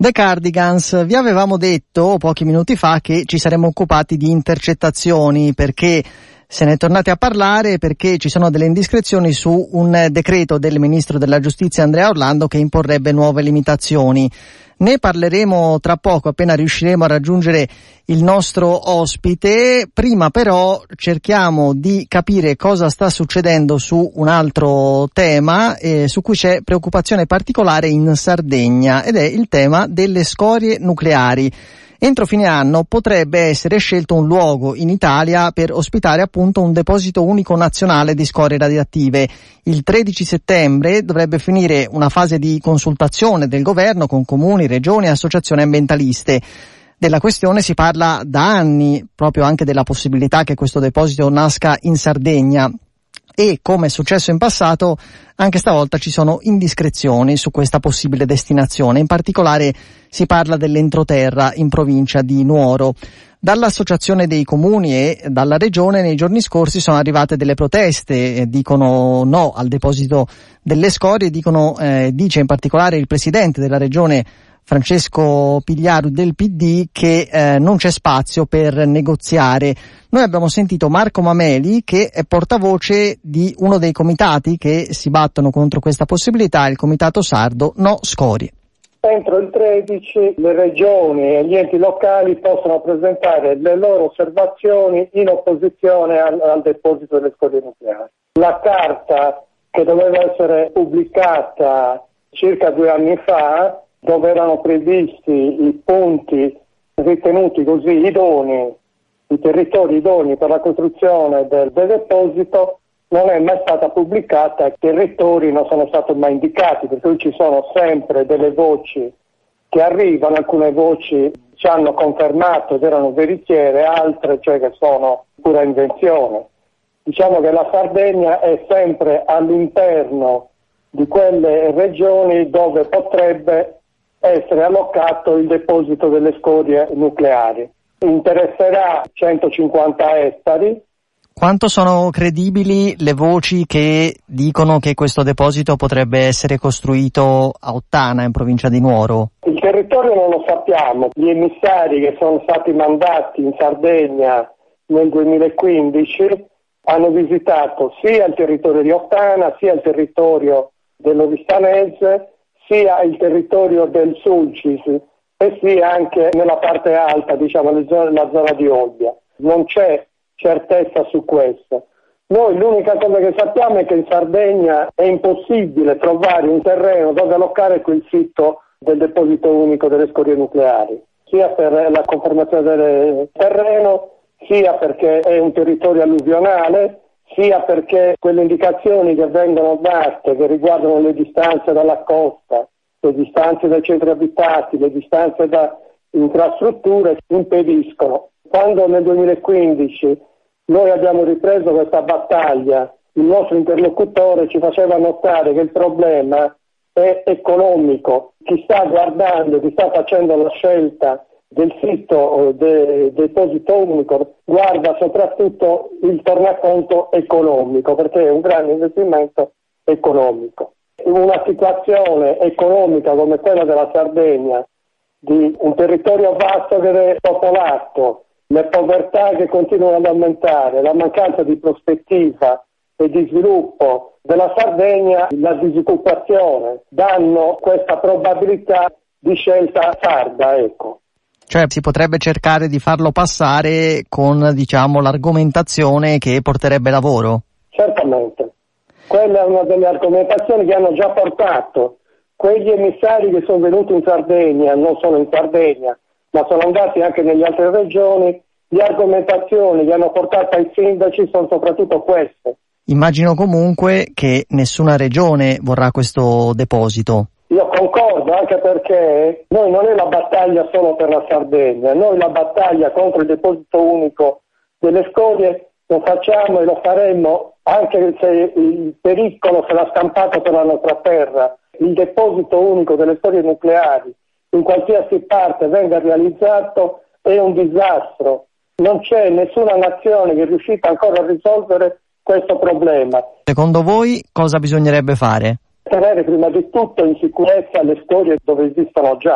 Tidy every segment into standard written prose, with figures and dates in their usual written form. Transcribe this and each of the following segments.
The Cardigans, vi avevamo detto pochi minuti fa che ci saremmo occupati di intercettazioni, perché se ne è tornati a parlare, perché ci sono delle indiscrezioni su un decreto del ministro della giustizia Andrea Orlando che imporrebbe nuove limitazioni. Ne parleremo tra poco, appena riusciremo a raggiungere il nostro ospite. Prima però cerchiamo di capire cosa sta succedendo su un altro tema su cui c'è preoccupazione particolare in Sardegna, ed è il tema delle scorie nucleari. Entro fine anno potrebbe essere scelto un luogo in Italia per ospitare appunto un deposito unico nazionale di scorie radioattive. Il 13 settembre dovrebbe finire una fase di consultazione del governo con comuni, regioni e associazioni ambientaliste. Della questione si parla da anni, proprio anche della possibilità che questo deposito nasca in Sardegna. E, come è successo in passato, anche stavolta ci sono indiscrezioni su questa possibile destinazione. In particolare si parla dell'entroterra in provincia di Nuoro. Dall'Associazione dei Comuni e dalla Regione nei giorni scorsi sono arrivate delle proteste, dicono no al deposito delle scorie, dice in particolare il presidente della Regione Francesco Pigliaru del PD che non c'è spazio per negoziare. Noi abbiamo sentito Marco Mameli, che è portavoce di uno dei comitati che si battono contro questa possibilità, il Comitato Sardo No Scorie. Entro il 13 le regioni e gli enti locali possono presentare le loro osservazioni in opposizione al deposito delle scorie nucleari. La carta, che doveva essere pubblicata circa 2 anni fa, dove erano previsti i punti ritenuti così idonei, i territori idonei per la costruzione del deposito, non è mai stata pubblicata, i territori non sono stati mai indicati, per cui ci sono sempre delle voci che arrivano, alcune voci ci hanno confermato ed erano veritiere, altre cioè che sono pura invenzione. Diciamo che la Sardegna è sempre all'interno di quelle regioni dove potrebbe essere allocato il deposito delle scorie nucleari. Interesserà 150 ettari. Quanto sono credibili le voci che dicono che questo deposito potrebbe essere costruito a Ottana, in provincia di Nuoro? Il territorio non lo sappiamo. Gli emissari che sono stati mandati in Sardegna nel 2015 hanno visitato sia il territorio di Ottana, sia il territorio dell'Oristanese, sia il territorio del Sulcis e sia anche nella parte alta, diciamo la zona di Olbia. Non c'è certezza su questo. Noi l'unica cosa che sappiamo è che in Sardegna è impossibile trovare un terreno dove allocare quel sito del deposito unico delle scorie nucleari, sia per la conformazione del terreno, sia perché è un territorio alluvionale, sia perché quelle indicazioni che vengono date, che riguardano le distanze dalla costa, le distanze dai centri abitati, le distanze da infrastrutture, impediscono. Quando nel 2015 noi abbiamo ripreso questa battaglia, il nostro interlocutore ci faceva notare che il problema è economico. Chi sta guardando, chi sta facendo la scelta del sito del deposito unico guarda soprattutto il tornaconto economico, perché è un grande investimento economico. In una situazione economica come quella della Sardegna, di un territorio vasto che è popolato, le povertà che continuano ad aumentare, la mancanza di prospettiva e di sviluppo della Sardegna, la disoccupazione, danno questa probabilità di scelta sarda, ecco. Cioè si potrebbe cercare di farlo passare con, diciamo, l'argomentazione che porterebbe lavoro? Certamente. Quella è una delle argomentazioni che hanno già portato quegli emissari che sono venuti in Sardegna, non solo in Sardegna, ma sono andati anche nelle altre regioni. Le argomentazioni che hanno portato ai sindaci sono soprattutto queste. Immagino comunque che nessuna regione vorrà questo deposito. Io concordo, anche perché noi non è la battaglia solo per la Sardegna, noi la battaglia contro il deposito unico delle scorie lo facciamo e lo faremo anche se il pericolo sarà scampato per la nostra terra. Il deposito unico delle scorie nucleari in qualsiasi parte venga realizzato è un disastro. Non c'è nessuna nazione che è riuscita ancora a risolvere questo problema. Secondo voi cosa bisognerebbe fare? Tenere prima di tutto in sicurezza le scorie dove esistono già.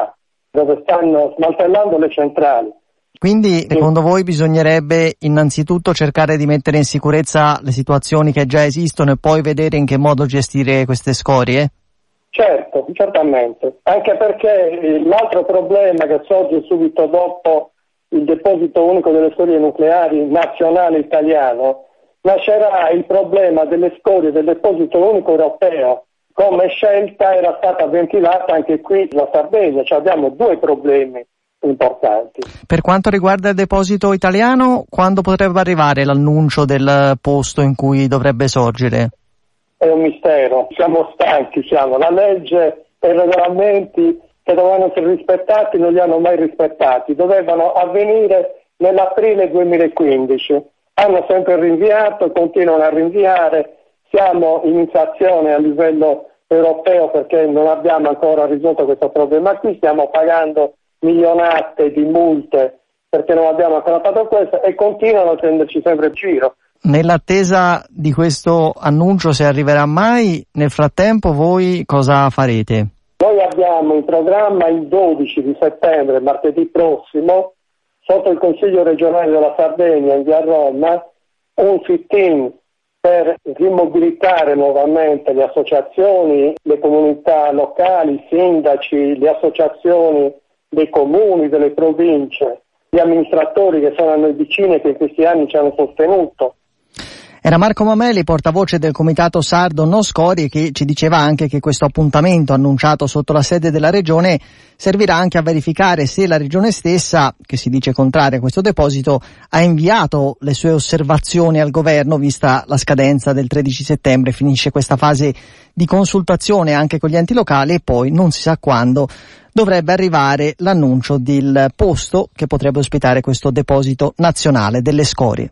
dove stanno smantellando le centrali. Quindi, secondo voi, bisognerebbe innanzitutto cercare di mettere in sicurezza le situazioni che già esistono e poi vedere in che modo gestire queste scorie? Certo, certamente. Anche perché l'altro problema che sorge subito dopo il deposito unico delle scorie nucleari nazionale italiano, nascerà il problema delle scorie del deposito unico europeo. Come scelta era stata ventilata anche qui la Sardegna, cioè abbiamo due problemi importanti. Per quanto riguarda il deposito italiano, quando potrebbe arrivare l'annuncio del posto in cui dovrebbe sorgere? È un mistero, siamo stanchi, la legge e i regolamenti che dovevano essere rispettati non li hanno mai rispettati, dovevano avvenire nell'aprile 2015, hanno sempre rinviato, continuano a rinviare, siamo in inflazione a livello europeo perché non abbiamo ancora risolto questo problema qui, stiamo pagando milionate di multe perché non abbiamo ancora fatto questo e continuano a prenderci sempre in giro. Nell'attesa di questo annuncio, se arriverà mai, nel frattempo voi cosa farete? Noi abbiamo in programma il 12 di settembre, martedì prossimo, sotto il Consiglio regionale della Sardegna in via Roma, un sit-in per rimobilitare nuovamente le associazioni, le comunità locali, i sindaci, le associazioni dei comuni, delle province, gli amministratori che sono a noi vicini e che in questi anni ci hanno sostenuto. Era Marco Mameli, portavoce del Comitato Sardo No Scorie, che ci diceva anche che questo appuntamento annunciato sotto la sede della Regione servirà anche a verificare se la Regione stessa, che si dice contraria a questo deposito, ha inviato le sue osservazioni al Governo, vista la scadenza del 13 settembre. Finisce questa fase di consultazione anche con gli enti locali e poi, non si sa quando, dovrebbe arrivare l'annuncio del posto che potrebbe ospitare questo deposito nazionale delle scorie.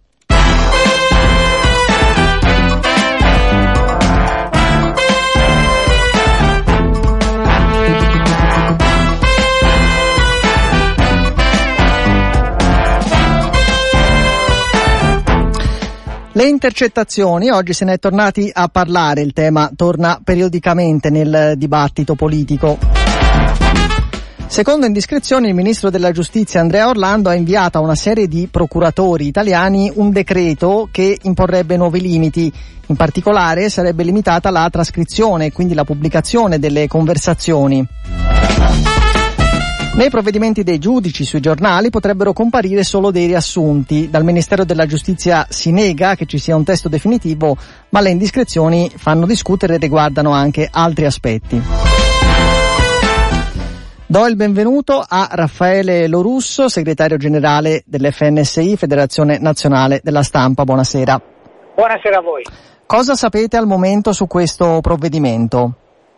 Le intercettazioni, oggi se ne è tornati a parlare, il tema torna periodicamente nel dibattito politico. Secondo indiscrezioni, il ministro della giustizia Andrea Orlando ha inviato a una serie di procuratori italiani un decreto che imporrebbe nuovi limiti. In particolare sarebbe limitata la trascrizione, quindi la pubblicazione delle conversazioni. Nei provvedimenti dei giudici sui giornali potrebbero comparire solo dei riassunti. Dal Ministero della Giustizia si nega che ci sia un testo definitivo, ma le indiscrezioni fanno discutere e riguardano anche altri aspetti. Do il benvenuto a Raffaele Lorusso, segretario generale dell'FNSI, Federazione Nazionale della Stampa. Buonasera. Buonasera a voi. Cosa sapete al momento su questo provvedimento?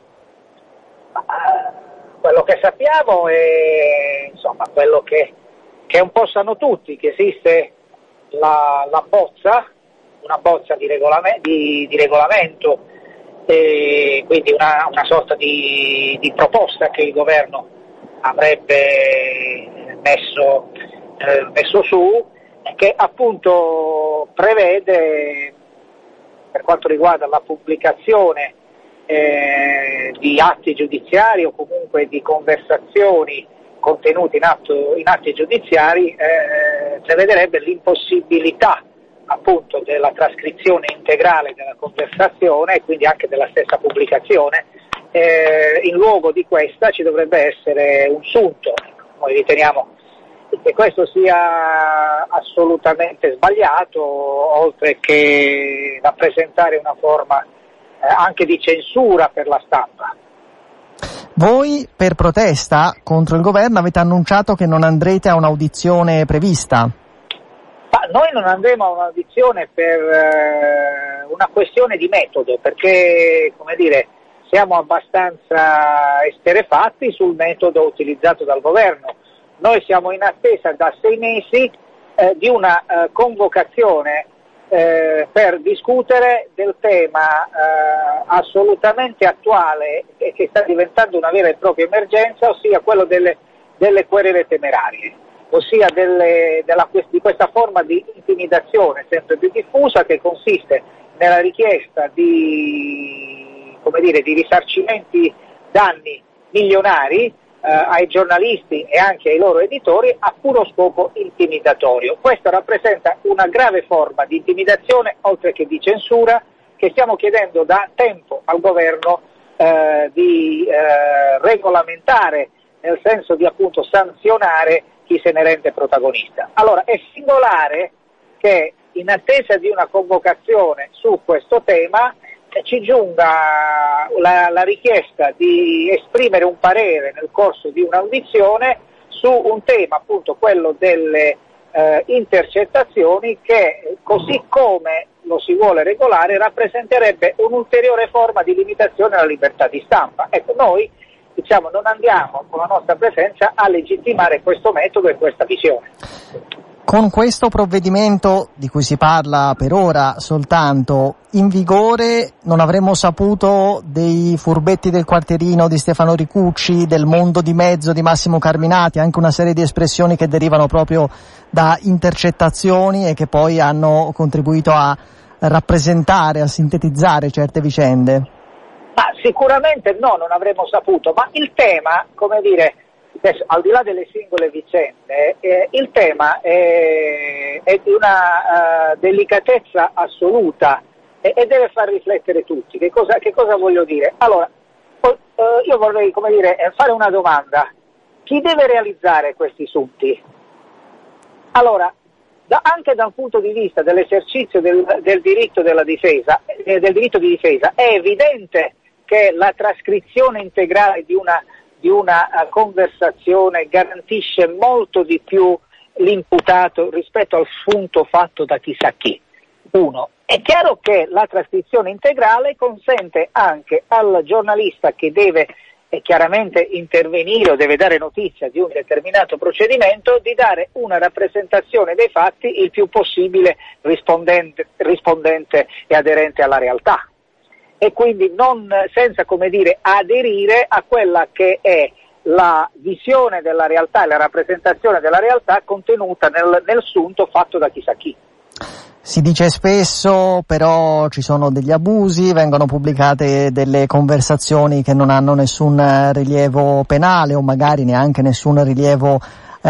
Quello che sappiamo è quello che un po' sanno tutti, che esiste la bozza, una bozza di regolamento, quindi una sorta di proposta che il governo avrebbe messo su, che appunto prevede, per quanto riguarda la pubblicazione di atti giudiziari o comunque di conversazioni contenute in atti giudiziari, prevederebbe l'impossibilità appunto della trascrizione integrale della conversazione e quindi anche della stessa pubblicazione. In luogo di questa ci dovrebbe essere un sunto. Noi riteniamo che questo sia assolutamente sbagliato, oltre che rappresentare una forma anche di censura per la stampa. Voi, per protesta contro il governo, avete annunciato che non andrete a un'audizione prevista. Ma noi non andremo a un'audizione per una questione di metodo, perché, siamo abbastanza esterrefatti sul metodo utilizzato dal governo. Noi siamo in attesa da 6 mesi di una convocazione per discutere del tema assolutamente attuale e che sta diventando una vera e propria emergenza, ossia quello delle querele temerarie, ossia di questa forma di intimidazione sempre più diffusa, che consiste nella richiesta di risarcimenti danni milionari ai giornalisti e anche ai loro editori a puro scopo intimidatorio. Questo rappresenta una grave forma di intimidazione, oltre che di censura, che stiamo chiedendo da tempo al governo di regolamentare, nel senso di appunto sanzionare chi se ne rende protagonista. Allora, è singolare che in attesa di una convocazione su questo tema ci giunga la richiesta di esprimere un parere nel corso di un'audizione su un tema, appunto quello delle intercettazioni, che così come lo si vuole regolare rappresenterebbe un'ulteriore forma di limitazione alla libertà di stampa. Ecco, noi non andiamo con la nostra presenza a legittimare questo metodo e questa visione. Con questo provvedimento, di cui si parla per ora soltanto, in vigore, non avremmo saputo dei furbetti del quartierino di Stefano Ricucci, del mondo di mezzo di Massimo Carminati, anche una serie di espressioni che derivano proprio da intercettazioni e che poi hanno contribuito a rappresentare, a sintetizzare certe vicende? Ma sicuramente no, non avremmo saputo, ma il tema, come dire, adesso, al di là delle singole vicende, il tema è di una delicatezza assoluta e deve far riflettere tutti. Che cosa voglio dire? Allora, io vorrei, come dire, fare una domanda. Chi deve realizzare questi sunti? Allora, anche dal punto di vista dell'esercizio del diritto della difesa, del diritto di difesa, è evidente che la trascrizione integrale di una conversazione garantisce molto di più l'imputato rispetto al sunto fatto da chissà chi. Uno, è chiaro che la trascrizione integrale consente anche al giornalista che deve chiaramente intervenire o deve dare notizia di un determinato procedimento di dare una rappresentazione dei fatti il più possibile rispondente e aderente alla realtà, e quindi senza, come dire, aderire a quella che è la visione della realtà e la rappresentazione della realtà contenuta nel sunto fatto da chissà chi. Si dice spesso, però ci sono degli abusi, vengono pubblicate delle conversazioni che non hanno nessun rilievo penale o magari neanche nessun rilievo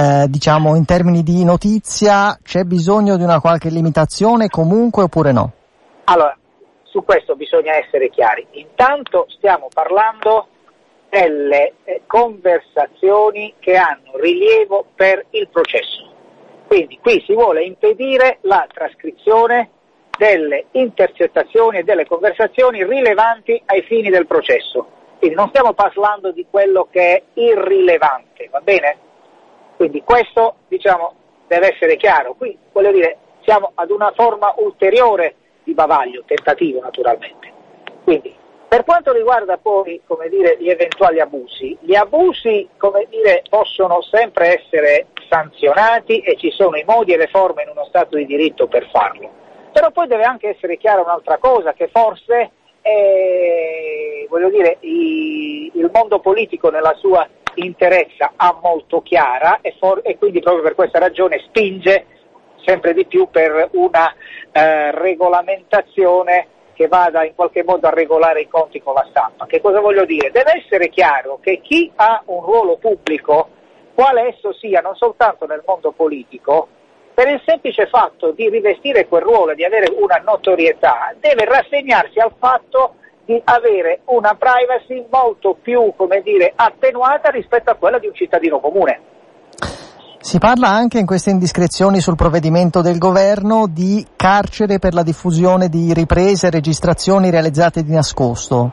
in termini di notizia. C'è bisogno di una qualche limitazione comunque oppure no? Allora, su questo bisogna essere chiari. Intanto stiamo parlando delle conversazioni che hanno rilievo per il processo. Quindi qui si vuole impedire la trascrizione delle intercettazioni e delle conversazioni rilevanti ai fini del processo. Quindi non stiamo parlando di quello che è irrilevante, va bene? Quindi questo, deve essere chiaro. Qui, voglio dire, siamo ad una forma ulteriore di bavaglio, tentativo naturalmente. Quindi, per quanto riguarda poi, gli eventuali abusi, gli abusi, possono sempre essere sanzionati e ci sono i modi e le forme in uno Stato di diritto per farlo. Però poi deve anche essere chiara un'altra cosa, che forse il mondo politico nella sua interezza ha molto chiara e quindi proprio per questa ragione spinge sempre di più per una regolamentazione che vada in qualche modo a regolare i conti con la stampa. Che cosa voglio dire? Deve essere chiaro che chi ha un ruolo pubblico, quale esso sia, non soltanto nel mondo politico, per il semplice fatto di rivestire quel ruolo e di avere una notorietà, deve rassegnarsi al fatto di avere una privacy molto più, attenuata rispetto a quella di un cittadino comune. Si parla anche in queste indiscrezioni sul provvedimento del governo di carcere per la diffusione di riprese e registrazioni realizzate di nascosto.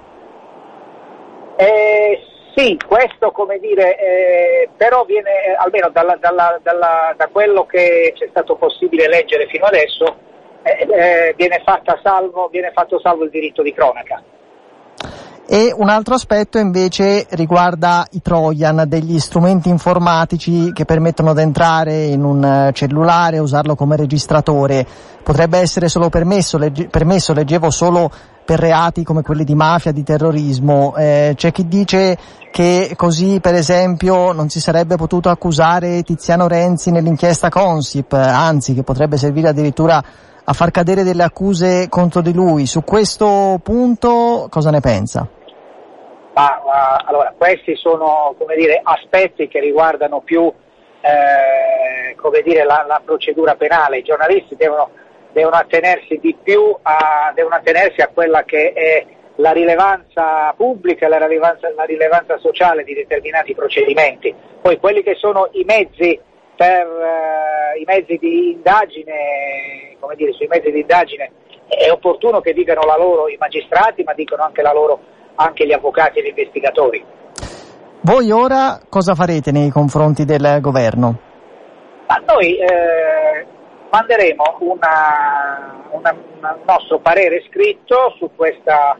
Sì, questo però viene, almeno da quello che c'è stato possibile leggere fino adesso, viene fatto salvo il diritto di cronaca. E un altro aspetto invece riguarda i Trojan, degli strumenti informatici che permettono di entrare in un cellulare e usarlo come registratore. Potrebbe essere solo permesso, leggevo solo per reati come quelli di mafia, di terrorismo. C'è chi dice che così, per esempio, non si sarebbe potuto accusare Tiziano Renzi nell'inchiesta Consip, anzi che potrebbe servire addirittura a far cadere delle accuse contro di lui. Su questo punto cosa ne pensa? Allora, questi sono, come dire, aspetti che riguardano più come dire, la procedura penale. I giornalisti devono attenersi di più devono attenersi a quella che è la rilevanza pubblica e la rilevanza sociale di determinati procedimenti. Poi quelli che sono i mezzi i mezzi di indagine, come dire, sui mezzi di indagine è opportuno che dicano la loro i magistrati, ma dicono anche la loro anche gli avvocati e gli investigatori. Voi ora cosa farete nei confronti del governo? Ma noi manderemo un nostro parere scritto su questa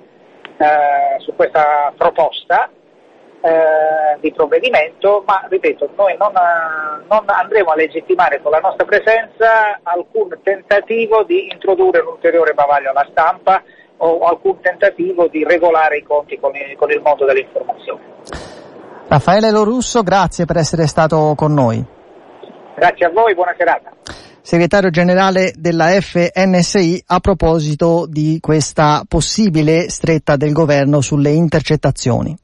proposta di provvedimento, ma ripeto, noi non andremo a legittimare con la nostra presenza alcun tentativo di introdurre un ulteriore bavaglio alla stampa o alcun tentativo di regolare i conti con il mondo dell'informazione. Raffaele Lorusso, grazie per essere stato con noi. Grazie a voi, buona serata. Segretario generale della FNSI, a proposito di questa possibile stretta del governo sulle intercettazioni.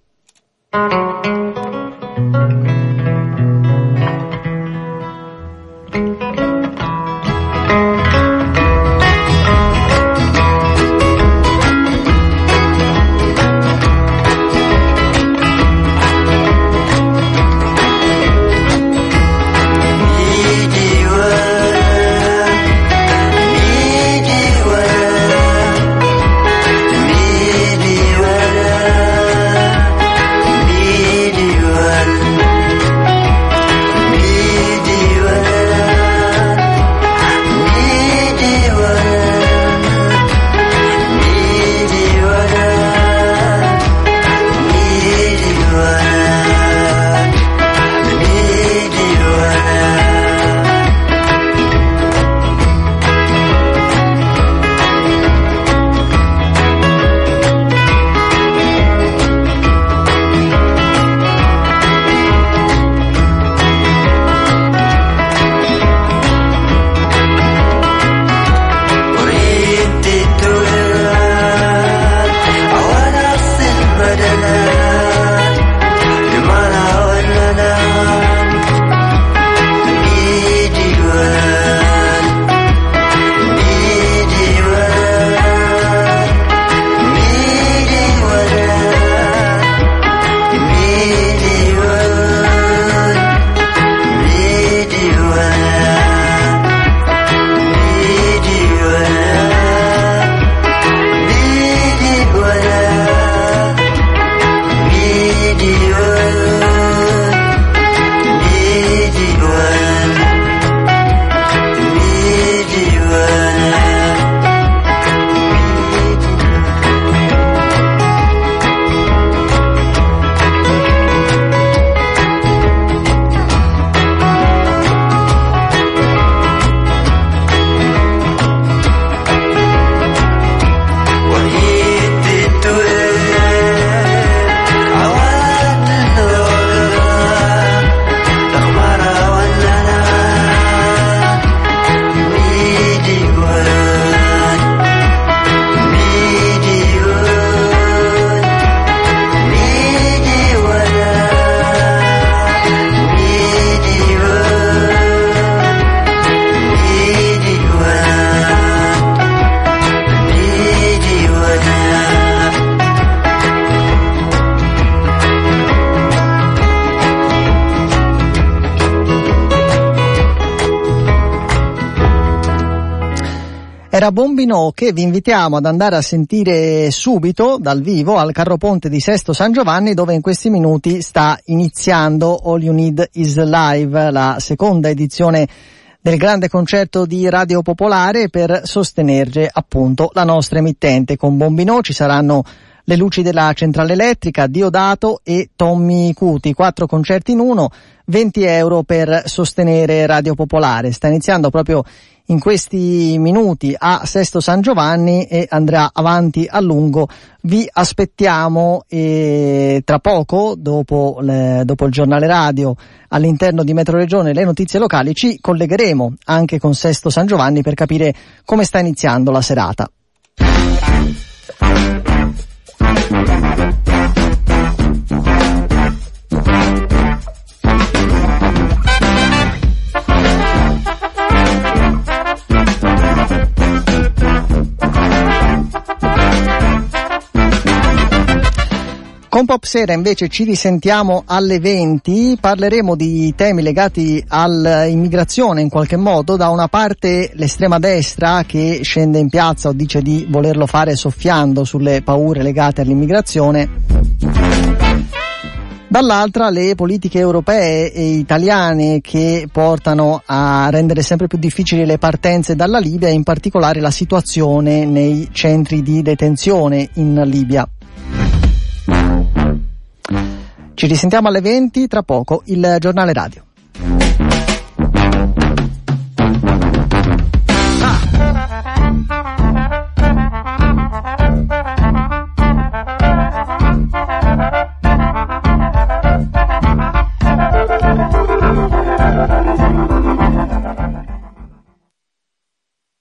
Era Bombino, che vi invitiamo ad andare a sentire subito dal vivo al Carroponte di Sesto San Giovanni, dove in questi minuti sta iniziando All You Need Is Live, la seconda edizione del grande concerto di Radio Popolare per sostenere appunto la nostra emittente. Con Bombino ci saranno le luci della centrale elettrica, Diodato e Tommy Cuti, 4 concerti in uno, 20 euro per sostenere Radio Popolare. Sta iniziando proprio in questi minuti a Sesto San Giovanni e andrà avanti a lungo. Vi aspettiamo e tra poco, dopo il giornale radio, all'interno di Metro Regione, le notizie locali, ci collegheremo anche con Sesto San Giovanni per capire come sta iniziando la serata. Con Pop Sera invece ci risentiamo alle 20, parleremo di temi legati all'immigrazione in qualche modo. Da una parte l'estrema destra che scende in piazza o dice di volerlo fare soffiando sulle paure legate all'immigrazione, dall'altra le politiche europee e italiane che portano a rendere sempre più difficili le partenze dalla Libia e in particolare la situazione nei centri di detenzione in Libia. Ci risentiamo alle 20, tra poco il giornale radio.